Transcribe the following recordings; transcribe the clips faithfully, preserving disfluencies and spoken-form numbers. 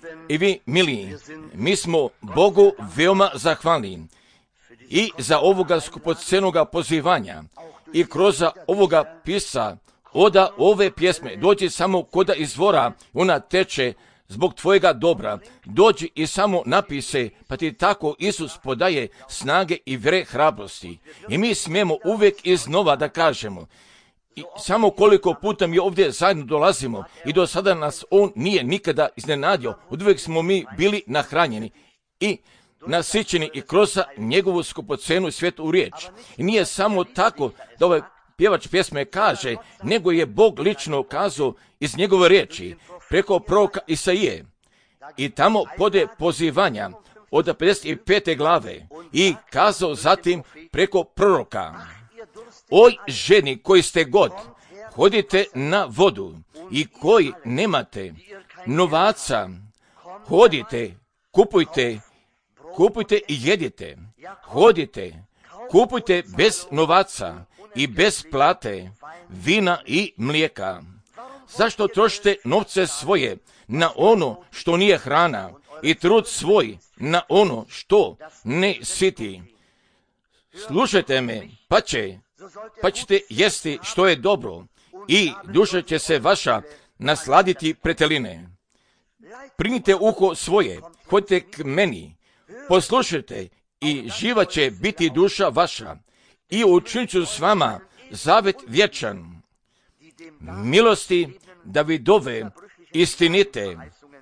I vi, mili, mi smo Bogu veoma zahvalni i za ovoga skupocenoga pozivanja i kroz ovoga pisa oda ove pjesme dođi samo koda izvora, ona teče zbog tvojega dobra, dođi i samo napise, pa ti tako Isus podaje snage i vre hrabrosti. I mi smijemo uvijek iznova da kažemo, i samo koliko puta mi ovdje zajedno dolazimo i do sada nas On nije nikada iznenadio, uvijek smo mi bili nahranjeni i nasićeni i kroz njegovu skupocenu svetu riječ. I nije samo tako da ovaj pjevač pjesme kaže, nego je Bog lično kazao iz njegove riječi preko proroka Isaije. I tamo pode pozivanja od pedeset pete glave i kazao zatim preko proroka: oj ženi koji ste god, hodite na vodu, i koji nemate novaca, hodite, kupujte, kupujte i jedite. Hodite, kupujte bez novaca i bez plate, vina i mlijeka. Zašto trošite novce svoje na ono što nije hrana i trud svoj na ono što ne siti? Slušajte me, pa će, pa ćete jesti što je dobro i duša će se vaša nasladiti preteline. Primite uho svoje, hodite k meni, poslušajte i živa će biti duša vaša i učinit ću s vama zavet vječan. Milosti Davidove istinite.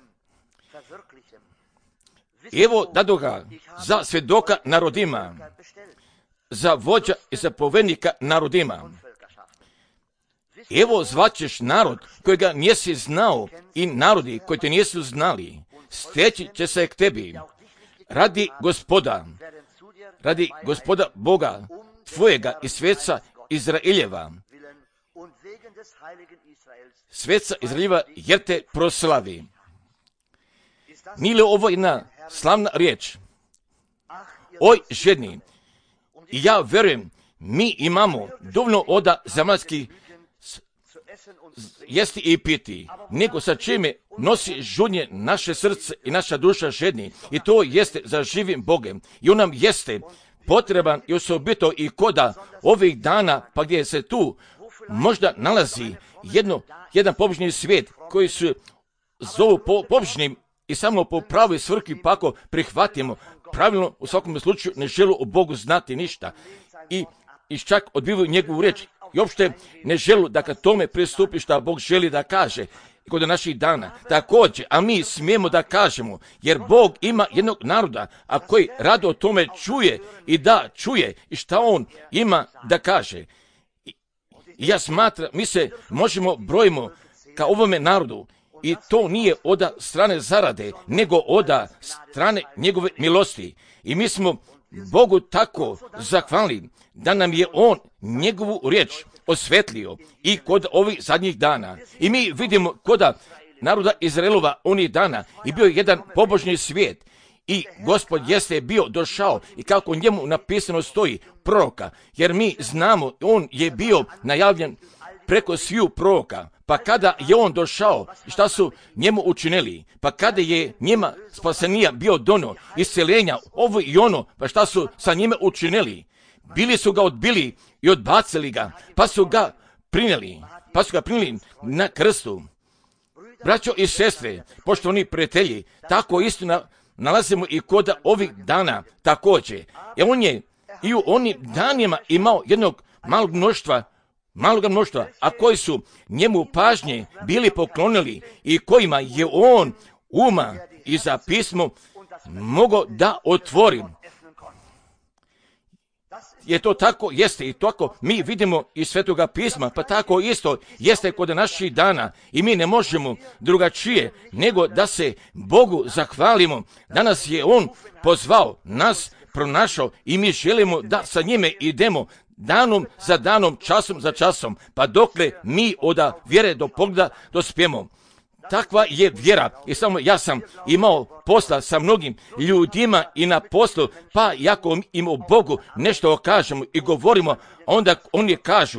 Evo dadoga za svjedoka narodima, za vođa i zapovednika narodima. Evo zvaćeš narod kojega nisi znao i narodi koji te nisu znali, steći će se k tebi. Radi Gospoda, radi Gospoda Boga tvojega i sveca Izraeljeva. Sveca Izraeljeva jer te proslavi. Nije li ovo jedna slavna riječ? Oj ženi, i ja vjerujem, mi imamo dovoljno oda zemaljskih jesti i piti, nego sa čime nosi žudnje naše srce i naša duša žedni, i to jeste za živim Bogem. I on nam jeste potreban i osobito i koda ovih dana, pa gdje se tu možda nalazi jedno, jedan pobožni svijet koji se zovu po, pobožnim i samo po pravoj svrhi, pa ako prihvatimo pravilno, u svakom slučaju ne žele o Bogu znati ništa i, i čak odbivaju njegovu riječ i uopšte ne žele da kad tome pristupi šta Bog želi da kaže kod naših dana. Također, a mi smijemo da kažemo, jer Bog ima jednog naroda, a koji rado o tome čuje i da čuje i šta on ima da kaže. I ja smatram, mi se možemo brojimo ka ovome narodu, i to nije oda strane zarade, nego oda strane njegove milosti. I mi smo Bogu tako zahvalni da nam je on njegovu riječ osvetlio i kod ovih zadnjih dana. I mi vidimo koda naroda Izraelova onih dana i bio jedan pobožni svijet. I Gospod jeste bio došao i kako njemu napisano stoji proroka, jer mi znamo, on je bio najavljen preko sviju proroka. Pa kada je on došao, šta su njemu učinili? Pa kada je njima spasenija bio dono, isceljenja, ovo i ono, pa šta su sa njime učinili? Bili su ga odbili i odbacili ga, pa su ga prinijeli, pa su ga prinijeli na krstu. Braćo i sestre, poštovani prijatelji, tako isto nalazimo i kod ovih dana također. I on je i u onim danima imao jednog malog mnoštva, maloga mnoštva, a koji su njemu pažnje bili poklonili i kojima je on uma i za pismo mogao da otvori. Je to tako? Jeste i tako mi vidimo iz Svetoga pisma, pa tako isto jeste kod naših dana i mi ne možemo drugačije nego da se Bogu zahvalimo. Danas je on pozvao, nas pronašao i mi želimo da sa njime idemo danom za danom, časom za časom, pa dokle mi od vjere do pogleda dospijemo. Takva je vjera i samo ja sam imao posla sa mnogim ljudima i na poslu, pa jako im o Bogu nešto kažemo i govorimo, onda oni kažu,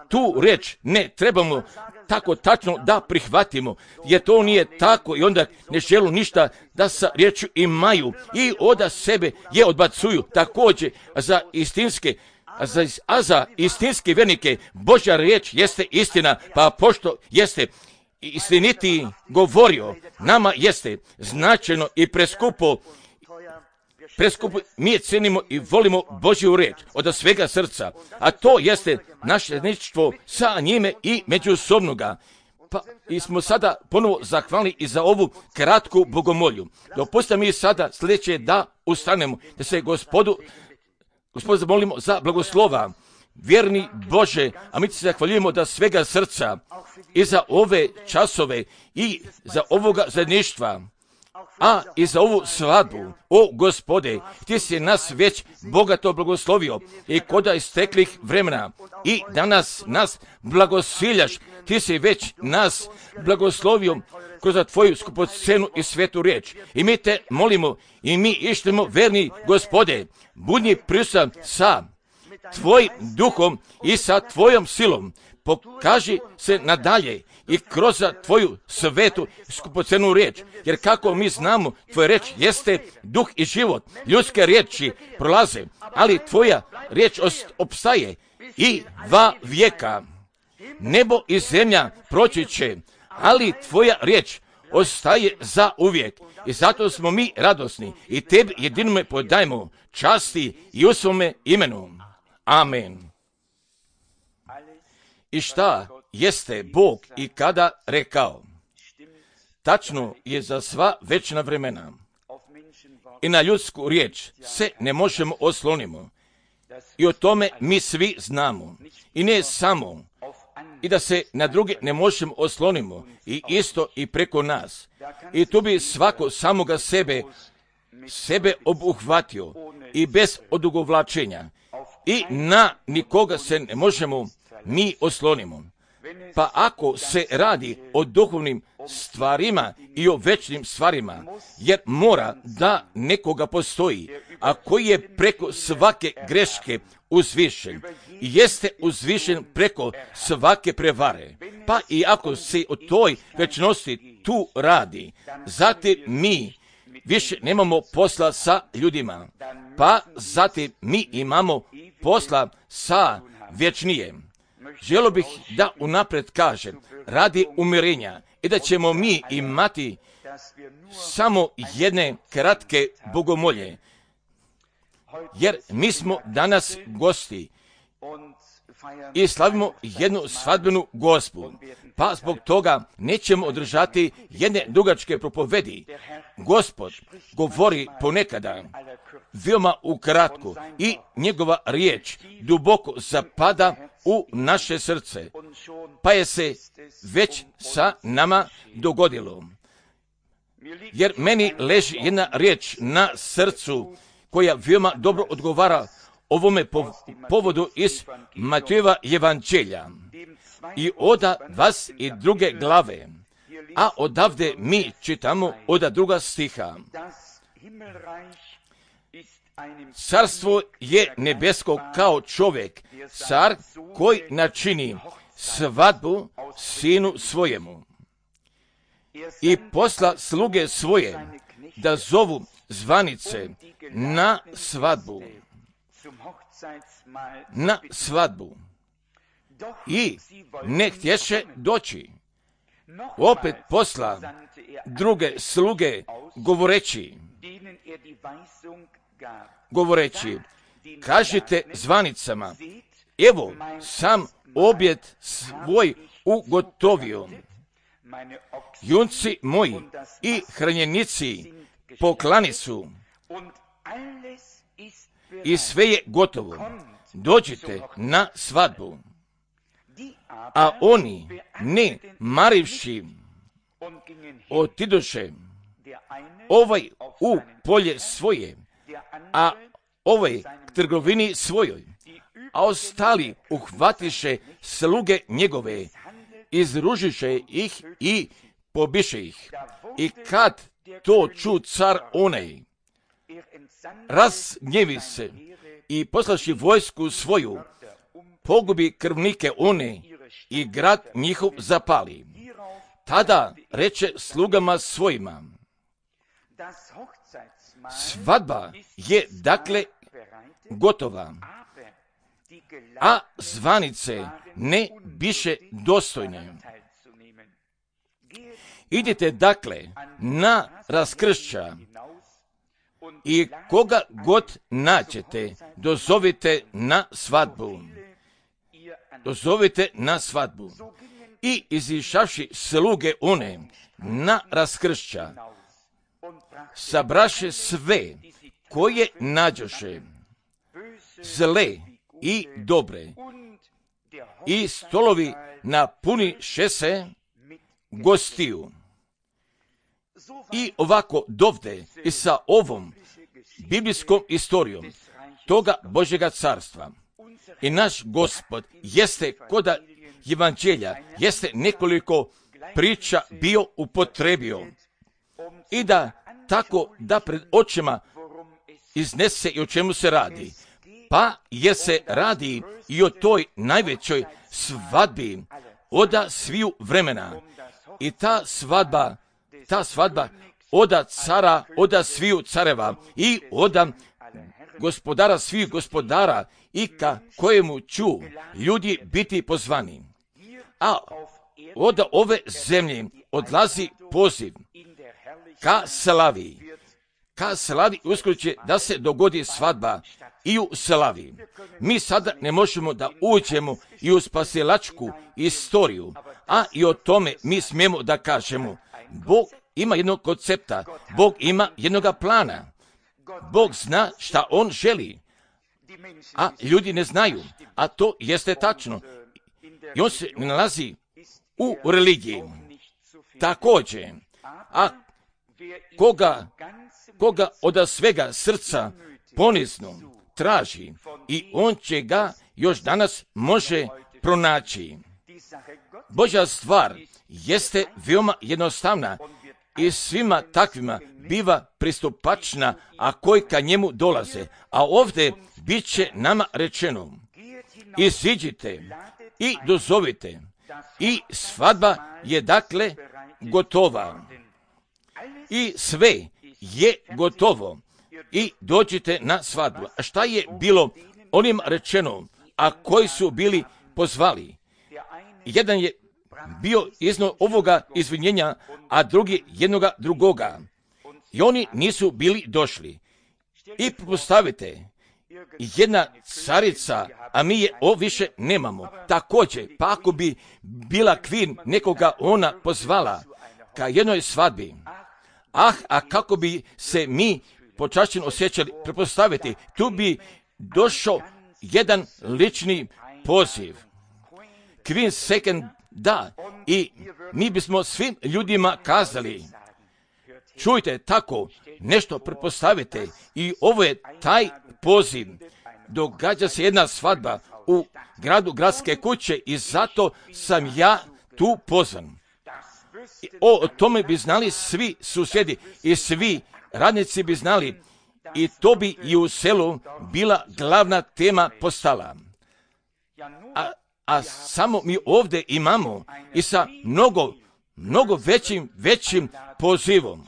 tu riječ ne trebamo tako tačno da prihvatimo, jer to nije tako i onda ne želu ništa da sa riječju imaju i od sebe je odbacuju. Također za istinske A za, a za istinske vjernike Božja riječ jeste istina, pa pošto jeste istiniti govorio, nama jeste značajno i preskupo, preskupo mi je cenimo i volimo Božju riječ od svega srca, a to jeste naše zajedništvo sa njime i međusobnoga. Pa i smo sada ponovo zahvalni i za ovu kratku bogomolju. Dopustite mi sada sljedeće da ustanemo, da se gospodu Gospod, zamolimo za blagoslova, vjerni Bože, a mi ti se zahvaljujemo da svega srca i za ove časove i za ovoga zajedništva, a i za ovu svadbu. O Gospode, ti si nas već bogato blagoslovio i koda isteklih vremena i danas nas blagosiljaš, ti si već nas blagoslovio kroz tvoju skupocenu i svetu riječ. I mi te molimo i mi išljemo, verni Gospode, budni prisutan sa tvojim duhom i sa tvojom silom. Pokaži se nadalje i kroz tvoju svetu skupocenu riječ. Jer kako mi znamo, tvoja riječ jeste duh i život. Ljudske riječi prolaze, ali tvoja riječ opstaje i va vijeka. Nebo i zemlja proći će, ali tvoja riječ ostaje za uvijek. I zato smo mi radosni i tebi jedinome podajmo časti i u svome imenu. Amen. I šta jeste Bog i kada rekao? Tačno je za sva večna vremena. I na ljudsku riječ se ne možemo oslonimo. I o tome mi svi znamo. I ne samo. I da se na druge ne možemo oslonimo. I isto i preko nas. I tu bi svako samoga sebe, sebe obuhvatio. I bez odugovlačenja. I na nikoga se ne možemo mi oslonimo. Pa ako se radi o duhovnim stvarima i o večnim stvarima, jer mora da nekoga postoji, a koji je preko svake greške uzvišen i jeste uzvišen preko svake prevare. Pa i ako se o toj večnosti tu radi, zatim mi više nemamo posla sa ljudima, pa zatim mi imamo posla sa vječnijem. Želio bih da unaprijed kažem, radi umirenja i da ćemo mi imati samo jedne kratke bogomolje, jer mi smo danas gosti i slavimo jednu svadbenu gospu, pa zbog toga nećemo održati jedne dugačke propovedi. Gospod govori ponekada veoma ukratko i njegova riječ duboko zapada u naše srce, pa je se već sa nama dogodilo. Jer meni leži jedna riječ na srcu koja veoma dobro odgovara ovome povodu iz Matejeva evanđelja i oda dvadeset druge glave, a odavde mi čitamo oda druga stiha. Carstvo je nebesko kao čovjek, car koji načini svadbu sinu svojemu i posla sluge svoje da zovu zvanice na svadbu. Na svadbu. I ne htješe doći. Opet posla druge sluge govoreći, govoreći, kažite zvanicama, evo sam objet svoj ugotovio. Junci moji i hranjenici poklani su i sve je gotovo. Dođite na svadbu. A oni, ne marivši, otidoše, ovaj u polje svoje, a ovaj k trgovini svojoj, a ostali uhvatiše sluge njegove, izružiše ih i pobiše ih. I kad to ču car onaj, razgnjevi se i poslaši vojsku svoju pogubi krvnike one i grad njihov zapali. Tada reče slugama svojima, svadba je dakle gotova, a zvanice ne biše dostojne. Idite dakle na raskršća i koga god nađete, dozovite na svadbu. Dozovite na svadbu. I izišavši sluge one na raskršća, sabraše sve koje nađoše, zle i dobre, i stolovi napuni šese gostiju. I ovako dovde i sa ovom biblijskom istorijom toga Božjega carstva. I naš Gospod jeste koda evanđelja, jeste nekoliko priča bio upotrebio i da tako da pred očima iznese i o čemu se radi. Pa jer se radi i o toj najvećoj svadbi oda sviju vremena. I ta svadba, ta svadba oda cara, oda sviju careva i oda gospodara svih gospodara i ka kojemu ću ljudi biti pozvani. A od ove zemlje odlazi poziv ka slavi. Ka slavi uskoro će da se dogodi svadba i u slavi. Mi sada ne možemo da uđemo i u spasilačku istoriju, a i o tome mi smijemo da kažemo. Bog ima jednog koncepta, Bog ima jednoga plana. Bog zna šta on želi, a ljudi ne znaju, a to jeste tačno. I on se ne nalazi u religiji. Također, a koga, koga od svega srca ponizno traži, i on će ga još danas može pronaći. Božja stvar jeste veoma jednostavna i svima takvima biva pristupačna, a koji ka njemu dolaze. A ovdje bit će nama rečeno, iziđite i dozovite, i svadba je dakle gotova. I sve je gotovo. I dođite na svadbu. A šta je bilo onim rečeno, a koji su bili pozvali? Jedan je bio izno ovoga izvinjenja, a drugi jednoga drugoga. I oni nisu bili došli. I postavite, jedna carica, a mi je o više nemamo. Također, pa ako bi bila kvin nekoga ona pozvala ka jednoj svadbi, ah, a kako bi se mi počašćeno osjećali, prepostaviti, tu bi došao jedan lični poziv. Queen second, da, i mi bismo svim ljudima kazali, čujte, tako nešto prepostavite, i ovo je taj poziv. Događa se jedna svadba u gradu Gradske kuće i zato sam ja tu pozvan. O tome bi znali svi susjedi i svi radnici bi znali, i to bi i u selu bila glavna tema postala. A, a samo mi ovdje imamo i sa mnogo, mnogo većim, većim pozivom.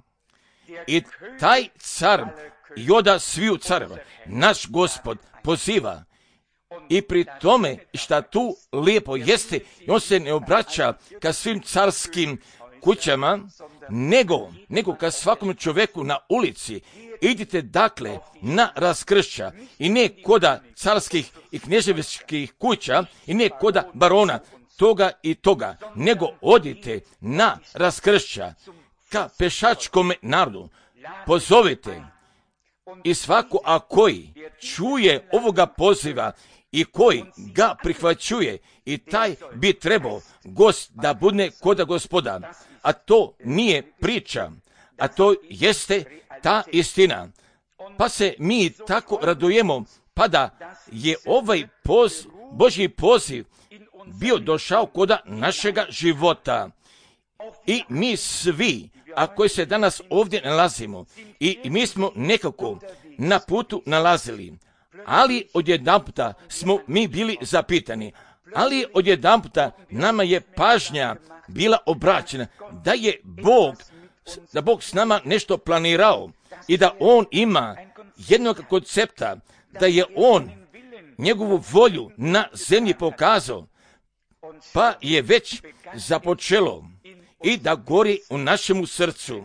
I taj car joda sviju careva, naš Gospod poziva, i pri tome šta tu lijepo jeste, on se ne obraća ka svim carskim kućama, nego, nego ka svakom čovjeku na ulici. Idite dakle na raskršća, i ne koda carskih i knježevičkih kuća, i ne koda barona toga i toga, nego odite na raskršća ka pešačkom narodu. Pozovite, i svako a koji čuje ovoga poziva i koji ga prihvaćuje, i taj bi trebao gost da bude koda Gospoda. A to nije priča, a to jeste ta istina. Pa se mi tako radujemo, pa da je ovaj poz, Božji poziv bio došao koda našega života. I mi svi, a koji se danas ovdje nalazimo, i mi smo nekako na putu nalazili, ali odjedanputa smo mi bili zapitani, ali odjedanputa nama je pažnja bila obraćena da je Bog, da Bog s nama nešto planirao i da On ima jednog koncepta, da je On njegovu volju na zemlji pokazao, pa je već započelo i da gori u našemu srcu.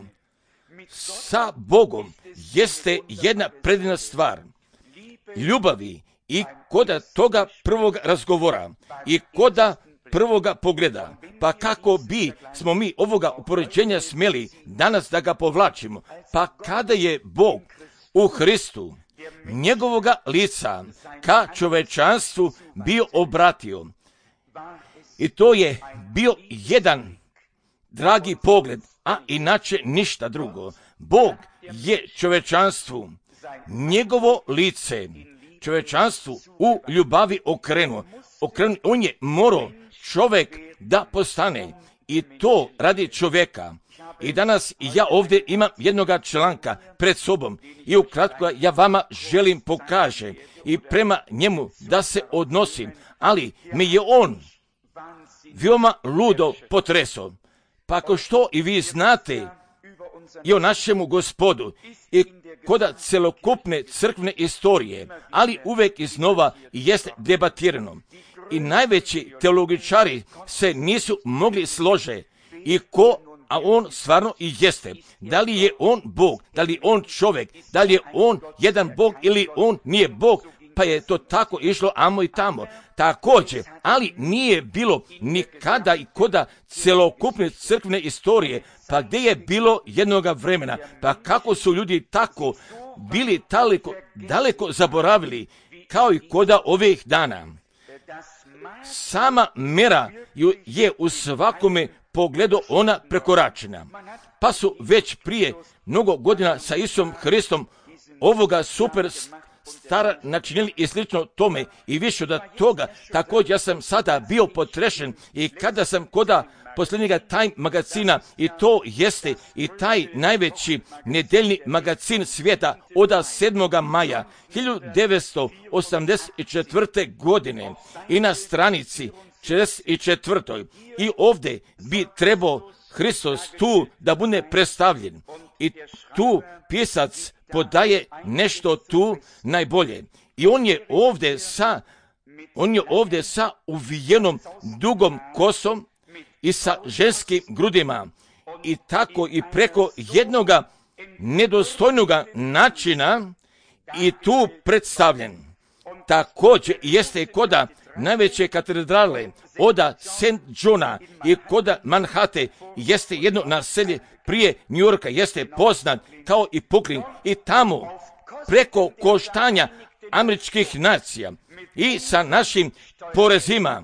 Sa Bogom jeste jedna predivna stvar ljubavi i koda toga prvog razgovora i koda prvoga pogleda. Pa kako bi smo mi ovoga upoređenja smjeli danas da ga povlačimo? Pa kada je Bog u Hristu njegovoga lica ka čovečanstvu bio obratio, i to je bio jedan dragi pogled, a inače ništa drugo. Bog je čovečanstvu njegovo lice čovečanstvu u ljubavi okrenuo. Okrenuo, on je morao čovjek da postane i to radi čovjeka. I danas ja ovdje imam jednoga članka pred sobom i ukratko ja vama želim pokaže i prema njemu da se odnosim, ali mi je on veoma ludo potresao. Pa ako što i vi znate i o našemu Gospodu i koda celokupne crkvene istorije, ali uvek iznova jeste debatirano. I najveći teologičari se nisu mogli slože i ko, a on stvarno i jeste. Da li je on Bog, da li je on čovjek, da li je on jedan Bog ili on nije Bog, pa je to tako išlo amo i tamo. Također, ali nije bilo nikada i koda celokupne crkvene istorije, pa gdje je bilo jednoga vremena, pa kako su ljudi tako bili daleko, daleko zaboravili, kao i koda ovih dana. Sama mera je u svakome pogledu ona prekoračena. Pa su već prije mnogo godina sa Isusom Hristom ovoga super stara načinili i slično tome i više od toga. Također ja sam sada bio potrešen i kada sam koda posljednjega Time magazina, i to jeste i taj najveći nedeljni magazin svijeta od sedmoga maja hiljadu devetsto osamdeset četvrte. godine i na stranici šezdeset četvrtoj i ovdje bi trebao Hristos tu da bude predstavljen i tu pisac podaje nešto tu najbolje i on je ovdje sa on je ovdje sa uvijenom dugom kosom i sa ženskim grudima i tako i preko jednoga nedostojnoga načina i tu predstavljen. Također jeste koda najveće katedrale oda Saint Johna i koda Manhattan jeste jedno naselje prije New Yorka, jeste poznat kao i Brooklyn i tamo preko koštanja američkih nacija i sa našim porezima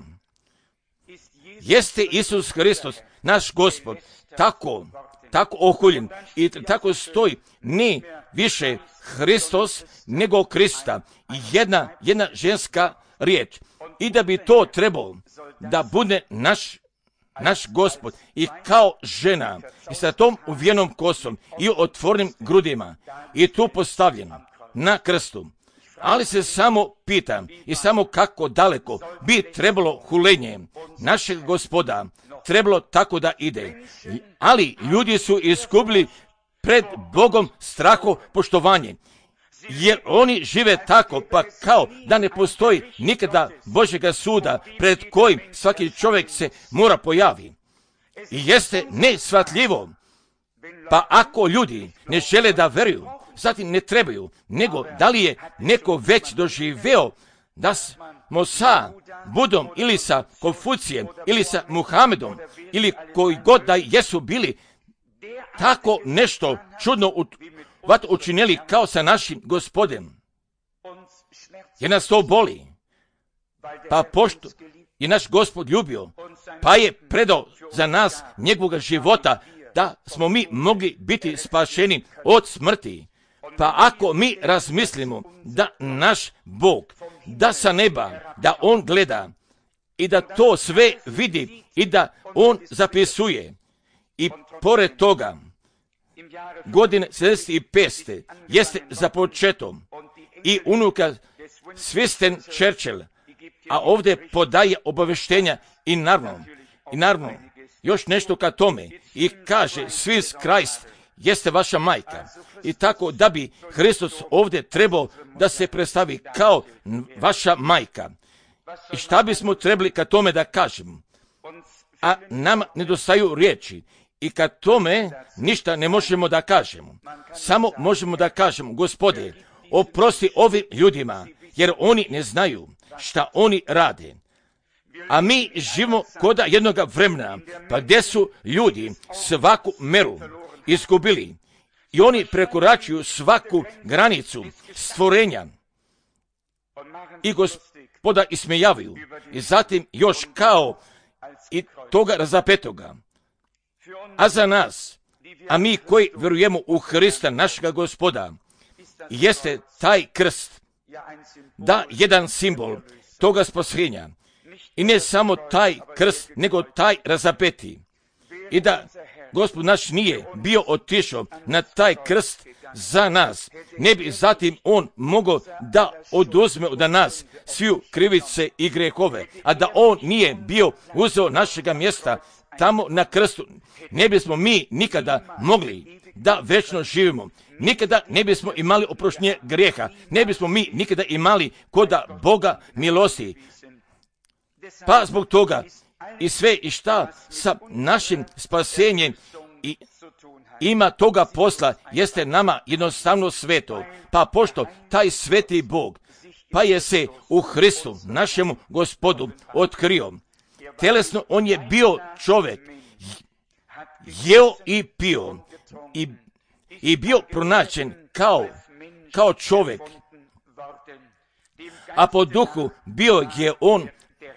jeste Isus Hristos, naš Gospod, tako, tako ohuljen i tako stoji ni više Hristos nego Krista, jedna, jedna ženska riječ. I da bi to trebalo da bude naš, naš Gospod i kao žena i sa tom uvijenom kosom i otvornim grudima i tu postavljen na krstu. Ali se samo pitam i samo kako daleko bi trebalo hulenje našeg Gospoda trebalo tako da ide. Ali ljudi su iskubili pred Bogom straho poštovanje. Jer oni žive tako, pa kao da ne postoji nikada Božjega suda pred kojim svaki čovjek se mora pojavi. I jeste neshvatljivo. Pa ako ljudi ne žele da veruju, zatim ne trebaju, nego da li je neko već doživeo da smo sa Budom ili sa Konfucijem ili sa Muhamedom ili koji god da jesu bili tako nešto čudno učinili kao sa našim Gospodem. Jer nas to boli. Pa pošto je naš Gospod ljubio, pa je predao za nas njegovog života da smo mi mogli biti spašeni od smrti. Pa ako mi razmislimo da naš Bog, da sa neba, da On gleda i da to sve vidi i da On zapisuje i pored toga godine sedamdeset pete. jeste započeto i unuka Winston Churchill, a ovdje podaje obavještenja i naravno, i naravno, još nešto ka tome i kaže Swiss Christ jeste vaša majka. I tako da bi Hristos ovdje trebao da se predstavi kao vaša majka. I šta bismo trebali ka tome da kažemo? A nam nedostaju riječi. I ka tome ništa ne možemo da kažemo. Samo možemo da kažemo, Gospode, oprosti ovim ljudima, jer oni ne znaju šta oni rade. A mi živimo koda jednoga vremena, pa gdje su ljudi svaku meru izgubili. I oni prekoračuju svaku granicu stvorenja. I Gospoda ismejavaju. I zatim još kao i toga razapetoga. A za nas, a mi koji vjerujemo u Hrista našega Gospoda, jeste taj krst, da jedan simbol toga spasenja. I ne samo taj krst, nego taj razapeti. I da Gospod naš nije bio otišao na taj krst za nas, ne bi zatim on mogao da oduzme od nas sviju krivice i grehove, a da on nije bio uzeo našega mjesta tamo na krstu, ne bismo mi nikada mogli da večno živimo. Nikada ne bismo imali oproštenje grijeha, ne bismo mi nikada imali koda Boga milosti. Pa zbog toga i sve i šta sa našim spasenjem i ima toga posla jeste nama jednostavno sveto. Pa pošto taj sveti Bog pa je se u Hristu našemu Gospodu otkrio. Telesno on je bio čovjek, jeo i pio i, i bio pronađen kao, kao čovjek. A po duhu bio je on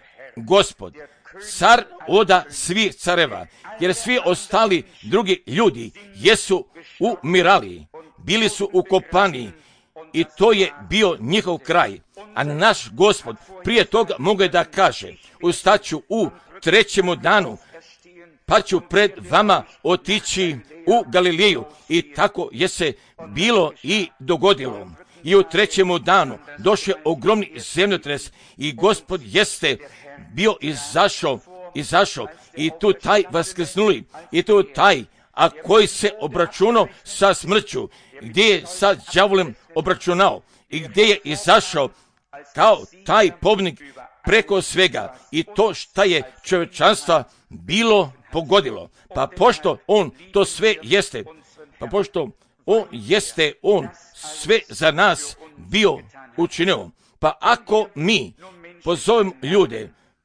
Gospod, car oda svih careva, jer svi ostali drugi ljudi jesu umirali, bili su ukopani i to je bio njihov kraj. A naš Gospod prije toga mogu da kaže, ustaću u trećemu danu, pa ću pred vama otići u Galileju. I tako je se bilo i dogodilo. I u trećemu danu došao ogromni zemljotres i Gospod jeste bio izašao, izašao i tu taj vaskrsnuli, i tu taj, a koji se obračunao sa smrću, gdje je sa đavolem obračunao i gdje je izašao kao taj pobjednik preko svega i to šta je čovječanstva bilo pogodilo. Pa pošto on to sve jeste, pa pošto on jeste, on sve za nas bio učinio. Pa ako mi pozovemo ljude,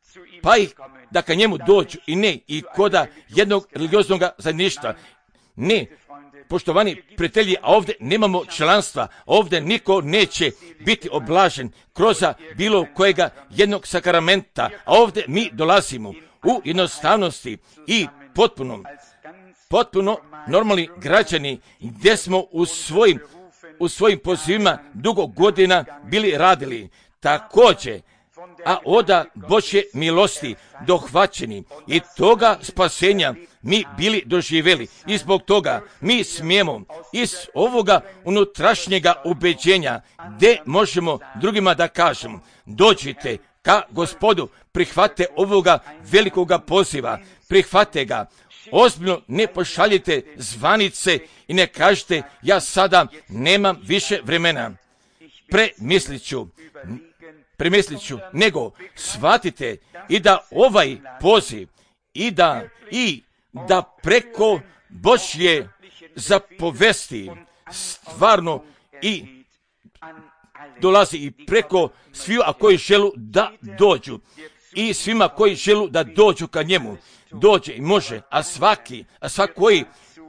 pa ih da ka njemu dođu i ne i koda jednog religioznog zajedništva, ne, poštovani prijatelji, a ovdje nemamo članstva, ovdje niko neće biti oblažen kroz bilo kojega jednog sakramenta, a ovdje mi dolazimo u jednostavnosti i potpuno, potpuno normalni građani gdje smo u svojim, u svojim pozivima dugo godina bili radili. Također, a oda Božje milosti dohvaćeni i toga spasenja mi bili doživjeli i zbog toga mi smijemo iz ovoga unutrašnjega ubeđenja gdje možemo drugima da kažemo dođite ka Gospodu, prihvate ovoga velikoga poziva, prihvate ga, ozbiljno ne pošaljite zvanice i ne kažete ja sada nemam više vremena, premislit ću, premislit ću, nego shvatite i da ovaj poziv i da i da preko Božje zapovesti stvarno i dolazi i preko sviju, a koji želu da dođu i svima koji želu da dođu ka njemu, dođe i može, a svaki, a svaki koji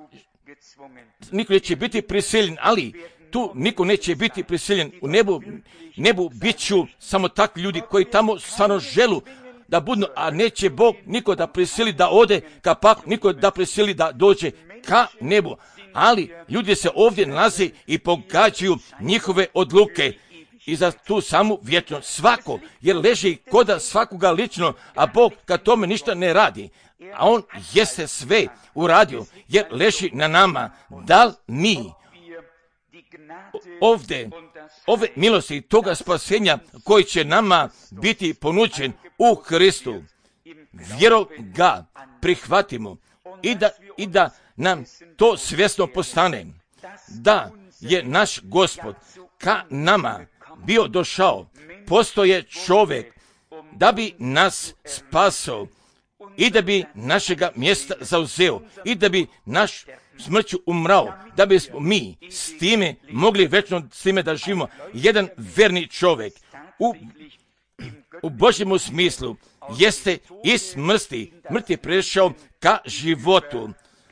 niko neće biti prisiljen, ali tu niko neće biti prisiljen. U nebu, nebu bit ću samo takvi ljudi koji tamo stvarno želu da budu, a neće Bog niko da prisili da ode ka pak, niko da prisili da dođe ka nebu. Ali ljudi se ovdje nalaze i pogađaju njihove odluke i za tu samu vječnost svako, jer leži koda svakoga lično, a Bog kad tome ništa ne radi. A on jeste sve uradio, jer leži na nama, da li mi ovdje, ove milosti, toga spasenja koji će nama biti ponuđen u Hristu. Vjerom ga prihvatimo i da, i da nam to svjesno postane, da je naš Gospod ka nama bio došao, postoje čovjek da bi nas spasao i da bi našega mjesta zauzeo i da bi naš smrću umrao, da bismo mi s time mogli večno s time da živimo. Jedan verni čovjek u, u Božjemu smislu jeste iz smrti, mrtvi prešao ka životu,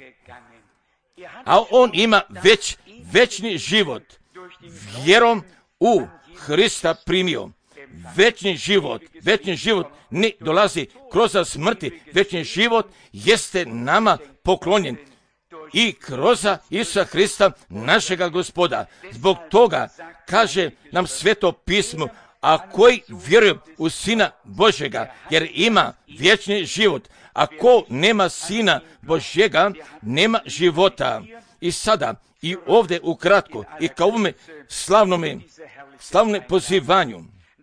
a on ima već večni život, vjerom u Hrista primio. Večni život, večni život ne dolazi kroz smrti, večni život jeste nama poklonjen i kroz Isusa Hrista, našega Gospoda. Zbog toga kaže nam Sveto pismo, a koji vjeruje u Sina Božjega, jer ima vječni život. Ako nema Sina Božjega, nema života. I sada, i ovdje ukratko, i kao ovome slavnome, slavnome pozivanju,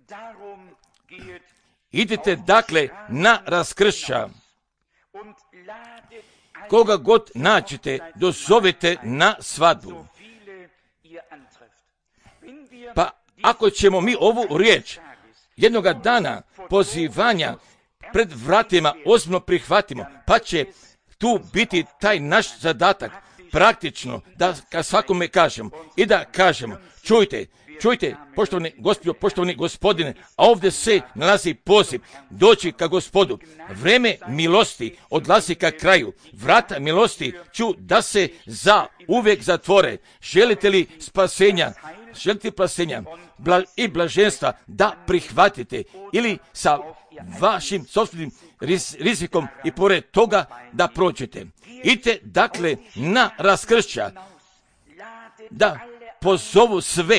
idite dakle na raskršća. Koga god nađete, dozovite na svadbu. Pa ako ćemo mi ovu riječ jednoga dana pozivanja pred vratima ozbiljno prihvatimo, pa će tu biti taj naš zadatak praktično da ka svakome kažemo i da kažemo, čujte, čujte, poštovani Gospodo, poštovani Gospodine, a ovdje se nalazi poziv doći ka Gospodu. Vreme milosti odlazi ka kraju. Vrata milosti ću da se za uvijek zatvore. Želite li spasenja, želite spasenja bla, i blaženstva da prihvatite ili sa vašim sopstvenim riz, rizikom i pored toga da prođete. Idite dakle na raskršća, da pozovu sve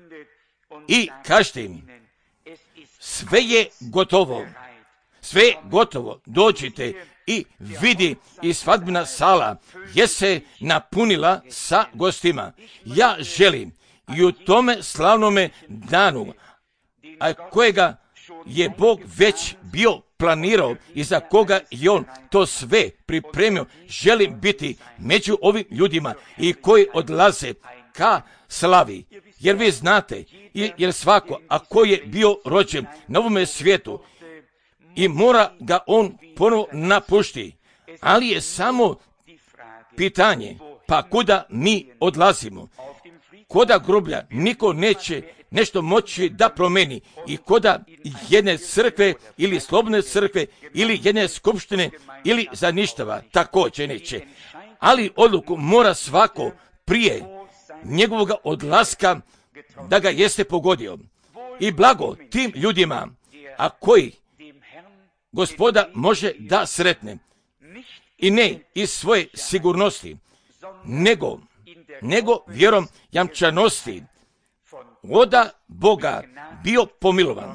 i kažete im, sve je gotovo, sve je gotovo, dođite i vidi i svadbena sala je se napunila sa gostima. Ja želim i u tome slavnome danu, a kojega je Bog već bio planirao i za koga je on to sve pripremio, želim biti među ovim ljudima i koji odlaze ka slavi. Jer vi znate, jer svako, ako je bio rođen na ovome svijetu i mora ga on ponovo napušti, ali je samo pitanje, pa kuda mi odlazimo? Koda groblja niko neće nešto moći da promeni i koda jedne crkve ili slobodne crkve ili jedne skupštine ili za ništava također neće. Ali odluku mora svako prije njegovog odlaska da ga jeste pogodio. I blago tim ljudima, a koji Gospoda može da sretne. I ne iz svoje sigurnosti, nego, nego vjerom jamčanosti oda Boga bio pomilovan.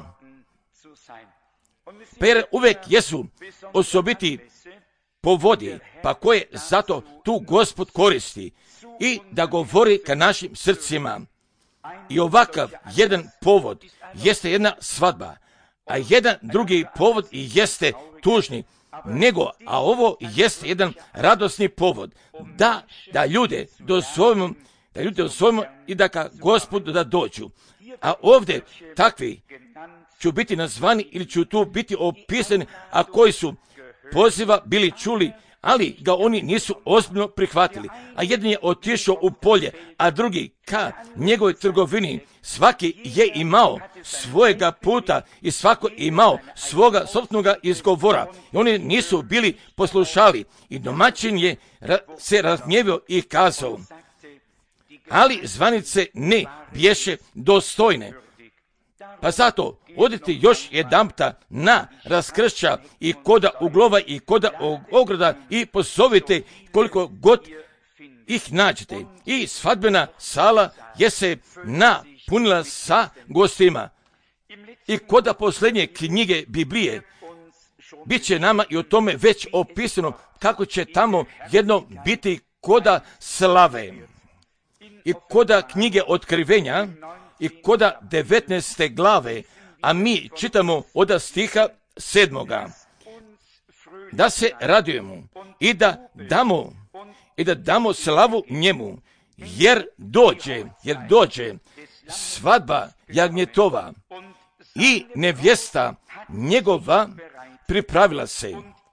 Pa jer uvijek jesu osobiti povodi, pa koje zato tu Gospod koristi i da govori ka našim srcima. I ovakav jedan povod jeste jedna svadba, a jedan drugi povod jeste tužni, nego, a ovo jeste jedan radosni povod, da, da ljude dozovemo, da ljude dozovemo i da ka Gospodu da dođu. A ovdje takvi ću biti nazvani ili ću tu biti opisani, a koji su poziva bili čuli, ali ga oni nisu ozbiljno prihvatili. A jedan je otišao u polje, a drugi ka njegovoj trgovini. Svaki je imao svojega puta i svako imao svoga sopstvenog izgovora. I oni nisu bili poslušali. I domaćin je se razgnjevio i kazao, ali zvanice ne bješe dostojne. Pa zato odite još jedanputa na raskršća i koda uglova i koda ogroda i pozovite koliko god ih nađete. I svadbena sala je se napunila sa gostima. I koda posljednje knjige Biblije bit će nama i o tome već opisano kako će tamo jedno biti koda slave. i koda knjige Otkrivenja i koda devetnaeste glave, a mi čitamo od stiha sedmoga. Da se radujemo i da damo i da damo slavu njemu, jer dođe, jer dođe svadba jagnjetova i nevjesta njegova pripravila se.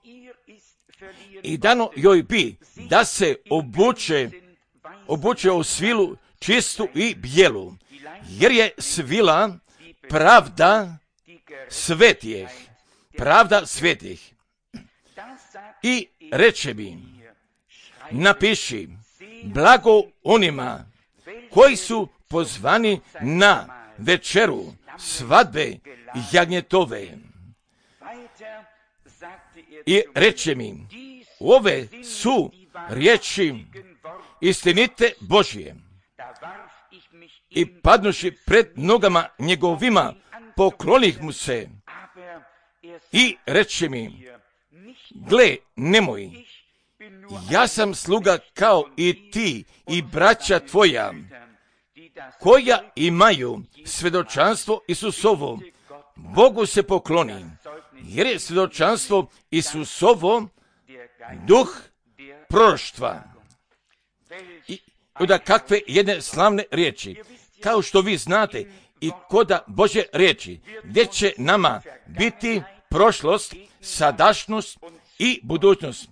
I dano joj bi da se obuče, obuče u svilu čistu i bijelu, jer je svila pravda svetih, pravda svetih. I reče mi, napiši, blago onima koji su pozvani na večeru svadbe jagnjetove. I reče mi, ove su riječi istinite Božje. I padnuši pred nogama njegovima, poklonih mu se. I reče mi, gle, nemoj, ja sam sluga kao i ti i braća tvoja, koja imaju svjedočanstvo Isusovo, Bogu se pokloni, jer je svjedočanstvo Isusovo duh proroštva. I da kakve jedne slavne riječi, kao što vi znate, i koda Božje riječi, gdje će nama biti prošlost, sadašnjost i budućnost.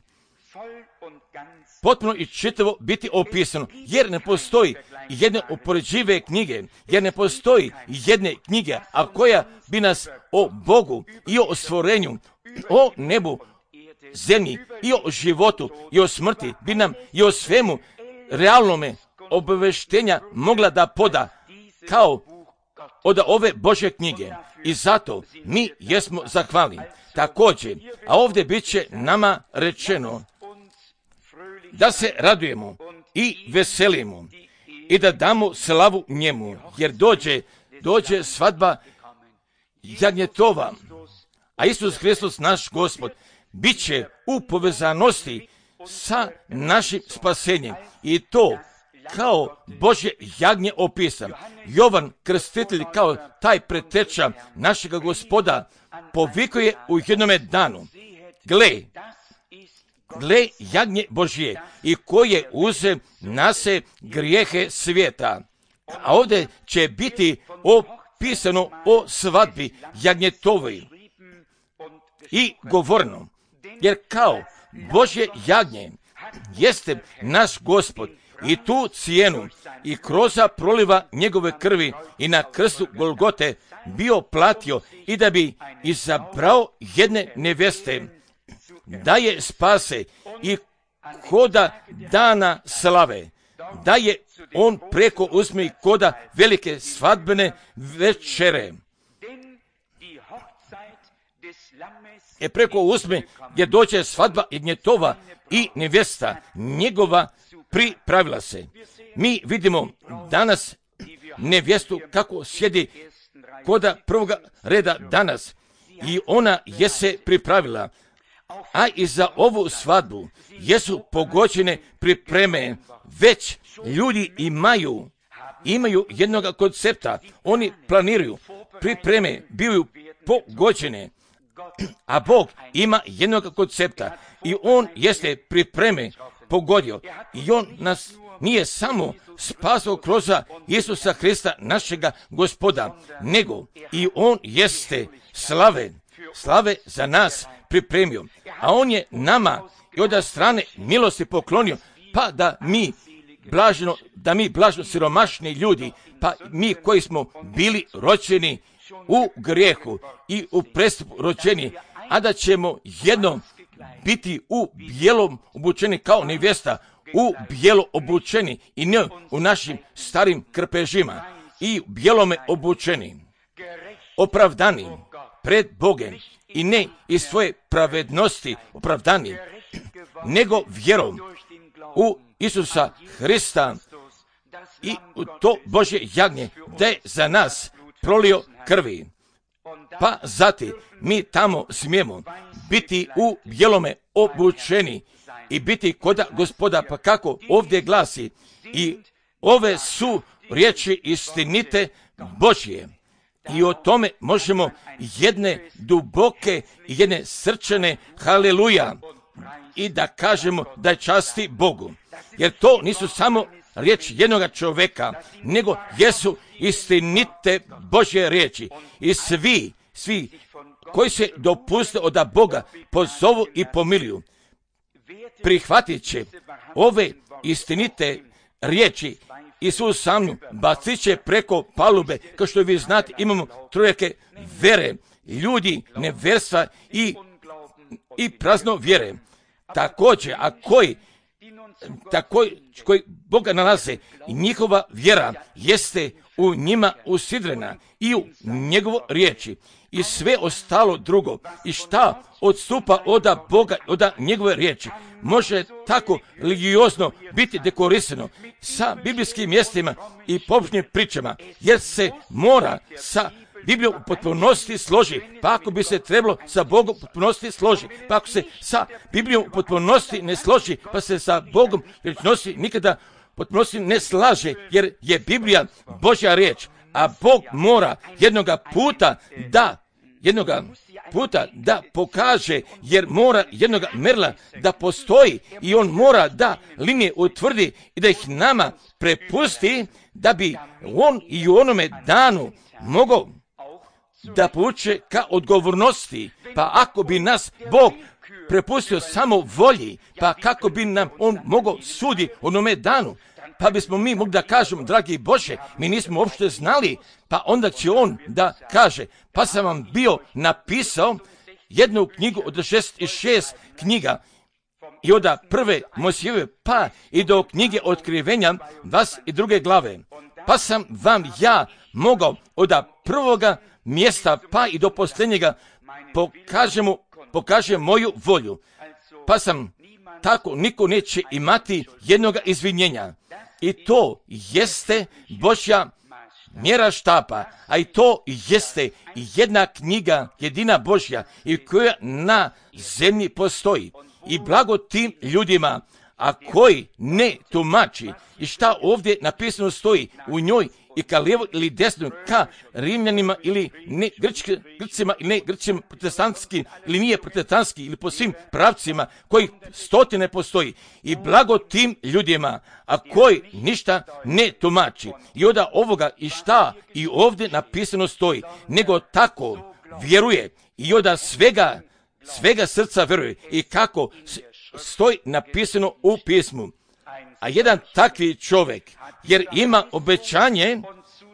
Potpuno i čitavo biti opisano, jer ne postoji jedne upoređive knjige, jer ne postoji jedne knjige, a koja bi nas o Bogu i o stvorenju, o nebu, zemlji i o životu i o smrti, bi nam i o svemu realnome obaveštenja mogla da poda kao od ove Božje knjige. I zato mi jesmo zahvalni. Također, a ovdje bit će nama rečeno da se radujemo i veselimo i da damo slavu njemu, jer dođe, dođe svadba jagnjetova, a Isus Hristos naš Gospod bit će u povezanosti sa našim spasenjem i to kao Božje jagnje opisan. Jovan Krstitelj kao taj preteča našega Gospoda povikuje u jednome danu, gle, gle jagnje Božje i koje uze nase grijehe svijeta. A ovdje će biti opisano o svadbi jagnjetovoj i govorno, jer kao Božje jagnje jeste naš Gospod i tu cijenu i kroz proliva njegove krvi i na krstu Golgote bio platio i da bi izabrao jedne nevjeste, da je spase i koda dana slave, da je on preko uzme koda velike svadbene večere. E preko uzme gdje dođe svadba jagnjetova i nevjesta njegova pripravila se. Mi vidimo danas nevjestu kako sjedi koda prvoga reda danas i ona je se pripravila, a i za ovu svadbu jesu pogođene pripreme. Već ljudi imaju, imaju jednog koncepta, oni planiraju, pripreme bivaju pogođene, a Bog ima jednog koncepta i on jeste pripreme pogodio i on nas nije samo spasao kroz Isusa Hrista našega Gospoda, nego i on jeste slave, slave za nas pripremio, a on je nama i od strane milosti poklonio, pa da mi blaženo, da mi blažno siromašni ljudi, pa mi koji smo bili rođeni u grijehu i u prestupu rođeni, a da ćemo jednom biti u bijelom obučeni kao nevjesta, u bijelo obučeni i ne u našim starim krpežima, i u bijelome obučeni, opravdani pred Bogem i ne iz svoje pravednosti opravdani, nego vjerom u Isusa Hrista i u to Božje jagnje da je za nas prolio krvi. Pa zatim mi tamo smijemo biti u bijelome obučeni i biti koda Gospoda, pa kako ovdje glasi, i ove su riječi istinite Božje. I o tome možemo jedne duboke i jedne srčane haleluja i da kažemo da je časti Bogu. Jer to nisu samo riječ jednoga čovjeka, nego jesu istinite Božje riječi. I svi, svi koji se dopuste od Boga pozovu i pomiluju, prihvatit će ove istinite riječi i svu samlju bacit će preko palube. Kao što vi znate, imamo trojake vere, ljudi neverstva i, i prazno vjere. Također, a koji tako koji Boga nalaze i njihova vjera jeste u njima usidrena i u njegovo riječi i sve ostalo drugo i šta odstupa od Boga, od njegove riječi, može tako religiozno biti dekorisano sa biblijskim mjestima i pobožnim pričama, jer se mora sa Biblijom u potpunosti složi, pa ako bi se trebalo sa Bogom u potpunosti složi, pa ako se sa Biblijom u potpunosti ne složi, pa se sa Bogom rečnosti nikada u potpunosti ne slaže, jer je Biblija Božja riječ, a Bog mora jednoga puta da jednoga puta da pokaže, jer mora jednoga merla da postoji i on mora da linije utvrdi i da ih nama prepusti, da bi on i u onome danu mogao da pouče ka odgovornosti. Pa ako bi nas Bog prepustio samo volji, pa kako bi nam on mogao sudi onome danu? Pa bismo mi mogli da kažemo, dragi Bože, mi nismo uopšte znali, pa onda će on da kaže, pa sam vam bio napisao jednu knjigu od šezdeset šest knjiga i od prve Mojsijeve pa i do knjige Otkrivenja dvadeset druge glave. Pa sam vam ja mogao od prvoga mjesta pa i do posljednjega pokažemo, pokaže moju volju. Pa sam tako niko neće imati jednoga izvinjenja. I to jeste Božja mjera štapa, a i to jeste jedna knjiga, jedina Božja, i koja na zemlji postoji. I blago tim ljudima, a koji ne tumači i šta ovdje napisano stoji u njoj i ka lijevo ili desno, ka Rimljanima ili ne Grčke, Grcima ili ne Grčima protestantski ili nije protestantski ili po svim pravcima koji stotine postoji. I blago tim ljudima, a koji ništa ne tumači. I onda ovoga i šta i ovdje napisano stoji, nego tako vjeruje i onda svega, svega srca vjeruje i kako stoji napisano u pismu. A jedan takvi čovjek, jer ima obećanje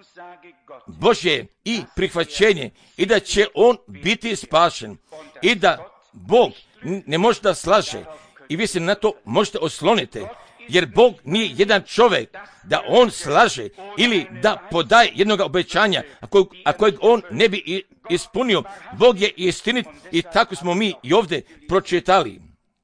Božje i prihvaćenje i da će on biti spašen i da Bog ne može da slaže i vi se na to možete osloniti, jer Bog nije jedan čovjek da on slaže ili da podaje jednoga obećanja, a kojeg, a kojeg on ne bi ispunio. Bog je istinit i tako smo mi i ovdje pročitali.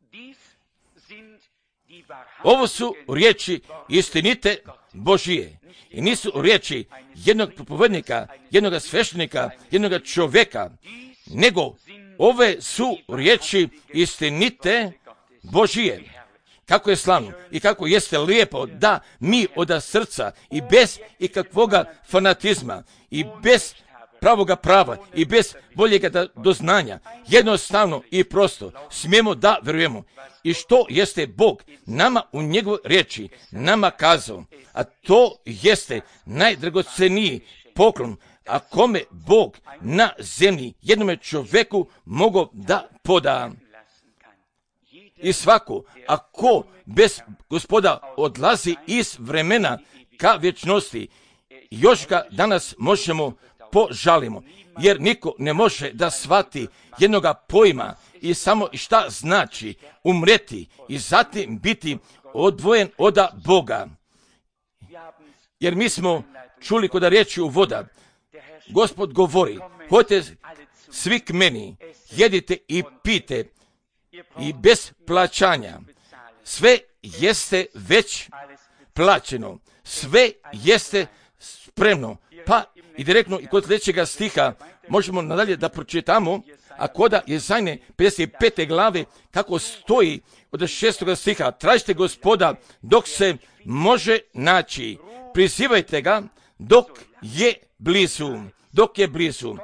Ovo su riječi istinite Božije i nisu riječi jednog propovednika, jednog sveštenika, jednog čovjeka, nego ove su riječi istinite Božije. Kako je slavno i kako jeste lijepo da mi od srca i bez ikakvoga fanatizma i bez pravoga prava i bez boljega doznanja, jednostavno i prosto smijemo da vjerujemo i što jeste Bog nama u njegovoj riječi nama kazao, a to jeste najdragoceniji poklon, a kome Bog na zemlji jednome čovjeku mogao da poda. I svako, ako bez Gospoda odlazi iz vremena ka vječnosti, još ga danas možemo požalimo, jer niko ne može da shvati jednoga pojma i samo šta znači umreti i zatim biti odvojen od Boga. Jer mi smo čuli kod riječi u voda, Gospod govori, hodite svi k meni, jedite i pite i bez plaćanja. Sve jeste već plaćeno, sve jeste spremno. Pa i direktno i kod sljedećega stiha možemo nadalje da pročitamo, a koda Jezajne pedeset pete glave, kako stoji od šestoga stiha, tražite Gospoda dok se može naći, prizivajte ga dok je blizu, dok je blizu.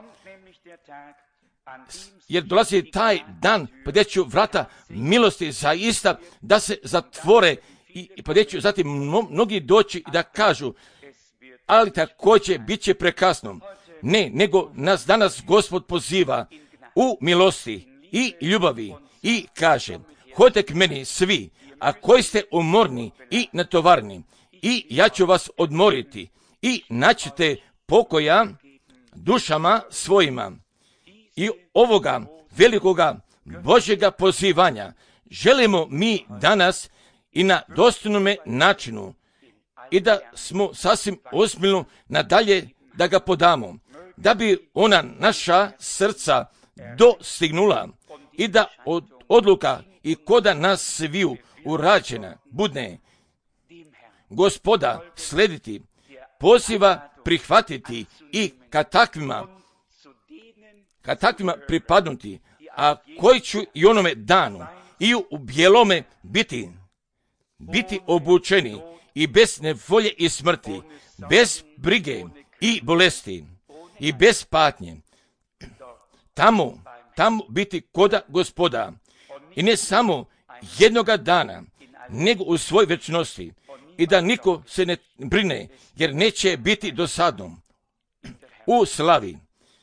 Jer dolazi taj dan, pa ću vrata milosti zaista da se zatvore i pa ću zatim mnogi doći i da kažu, ali također bit će prekasno. Ne, nego nas danas Gospod poziva u milosti i ljubavi i kaže, hodite k meni svi, a koji ste umorni i natovarni, i ja ću vas odmoriti i naćete pokoja dušama svojima. I ovoga velikoga Božjega pozivanja želimo mi danas i na dostojnome načinu i da smo sasvim ozbiljno nadalje da ga podamo, da bi ona naša srca dostignula i da od odluka i koda nas sviju urađena budne Gospoda slediti, poziva prihvatiti i kad takvima, kad takvima pripadnuti, a koji ću i onome danu i u bijelome biti, biti obučeni i bez nevolje i smrti, bez brige i bolesti i bez patnje. Tamo, tamo biti koda Gospoda i ne samo jednoga dana, nego u svoj večnosti i da niko se ne brine, jer neće biti dosadno. U slavi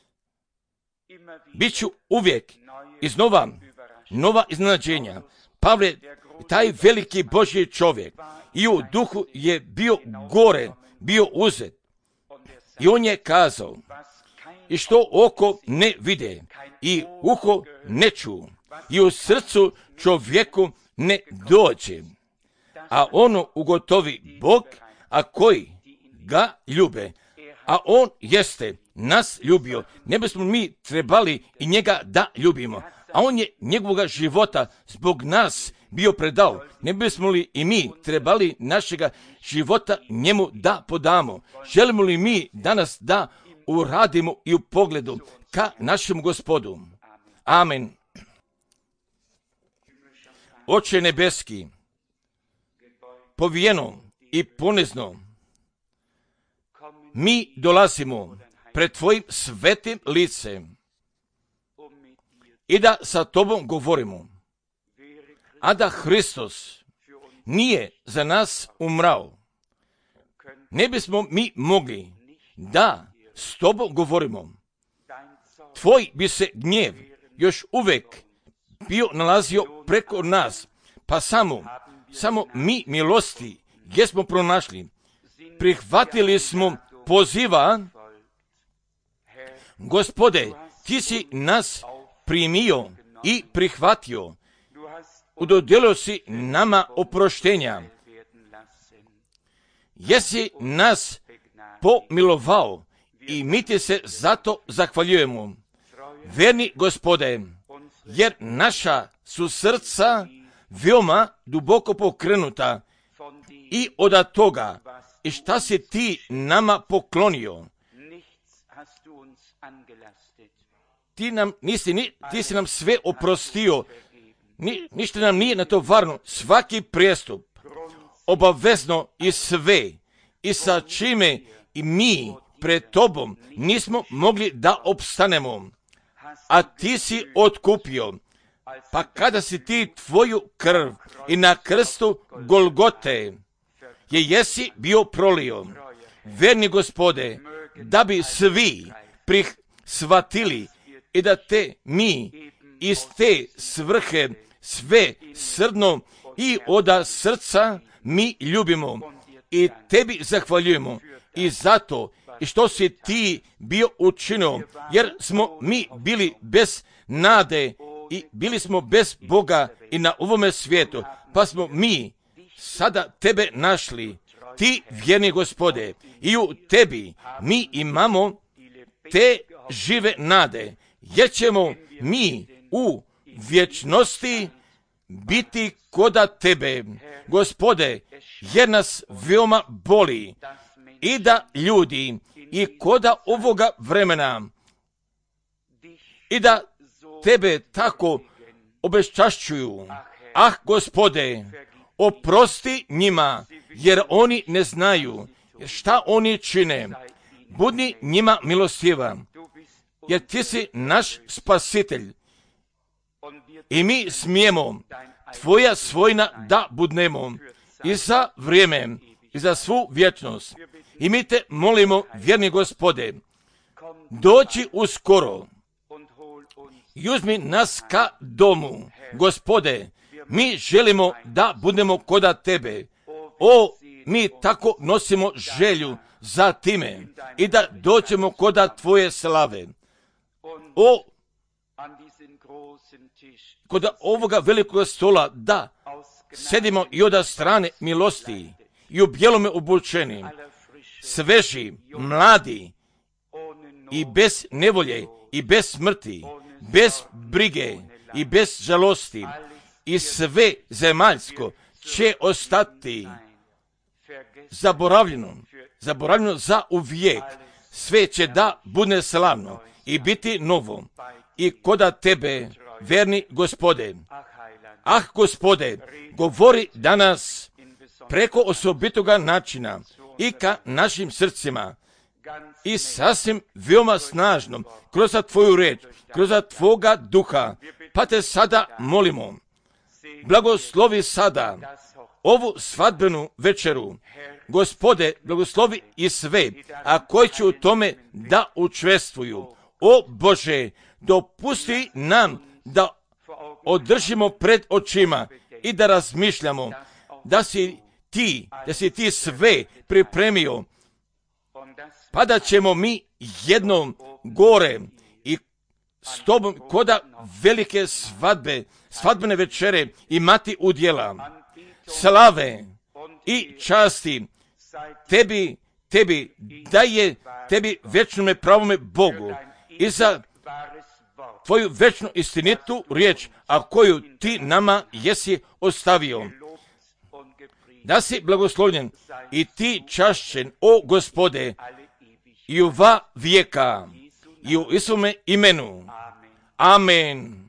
biću uvijek iznova nova iznenađenja. Pavle, taj veliki Božji čovjek, i u duhu je bio gore, bio uzet. I on je kazao, i što oko ne vide, i uho ne ču, i u srcu čovjeku ne dođe, a ono ugotovi Bog, a koji ga ljube, a on jeste nas ljubio, ne bismo mi trebali i njega da ljubimo, a on je njegovoga života zbog nas bio predao, ne bismo li i mi trebali našega života njemu da podamo. Želimo li mi danas da uradimo i u pogledu ka našem Gospodu? Amen. Oče nebeski, povijeno i ponizno, mi dolazimo pred tvojim svetim licem i da sa tobom govorimo, a da Hristos nije za nas umrao, ne bismo mi mogli da s tobom govorimo. Tvoj bi se gnjev još uvijek bio nalazio preko nas, pa samo, samo mi milosti gdje smo pronašli. Prihvatili smo poziva, Gospode, ti si nas primio i prihvatio, udodjelio si nama oproštenja, jesi nas pomilovao i mi ti se zato zahvaljujemo. Verni Gospode, jer naša su srca veoma duboko pokrenuta i od toga i šta si ti nama poklonio. Ti nam nisi, ni, ti si nam sve oprostio, ni, ništa nam nije natovarno, svaki prijestup, obavezno i sve, i sa čime i mi pred tobom nismo mogli da opstanemo, a ti si otkupio. Pa kada si ti tvoju krv i na krstu Golgote je jesi bio prolio, verni Gospode, da bi svi prihvatili i da te mi iz te svrhe sve srdno i oda srca mi ljubimo i tebi zahvaljujemo i zato i što si ti bio učinio, jer smo mi bili bez nade i bili smo bez Boga i na ovome svijetu, pa smo mi sada tebe našli, ti vjerni Gospode, i u tebi mi imamo te žive nade, jer ćemo mi u vječnosti biti koda tebe, Gospode, jer nas veoma boli i da ljudi i koda ovoga vremena i da tebe tako obeščašćuju. Ah, Gospode, oprosti njima, jer oni ne znaju šta oni čine. Budi njima milostivan, jer ti si naš spasitelj i mi smijemo tvoja svojina da budnemo i za vrijeme i za svu vječnost. I mi te molimo, vjerni Gospode, doći uskoro i uzmi nas ka domu. Gospode, mi želimo da budemo koda tebe. O, mi tako nosimo želju za time i da doćemo koda tvoje slave. O, koda ovoga velikog stola, da sedimo i od strane milosti i u bijelome obučeni, sveži, mladi i bez nevolje i bez smrti, bez brige i bez žalosti, i sve zemaljsko će ostati zaboravljeno, zaboravljeno za uvijek. Sve će da bude slavno i biti novo i koda tebe, verni Gospode. Ah, Gospode, govori danas preko osobitoga načina i ka našim srcima i sasvim veoma snažno kroz tvoju reč, kroz tvoga duha. Pa te sada molimo, blagoslovi sada ovu svadbenu večeru. Gospode, blagoslovi i sve, a koji će u tome da učestvuju. O Bože, dopusti nam da održimo pred očima i da razmišljamo da si ti, da si ti sve pripremio, pa da ćemo mi jednom gore i s tobom koda velike svadbe, svadbene večere imati udjela, slave i časti tebi, tebi daje, tebi večnome pravome Bogu i za tvoju večnu istinitu riječ, a koju ti nama jesi ostavio. Da si blagoslovljen i ti čašćen, o Gospode, i u va vijeka, i u Isume imenu. Amen.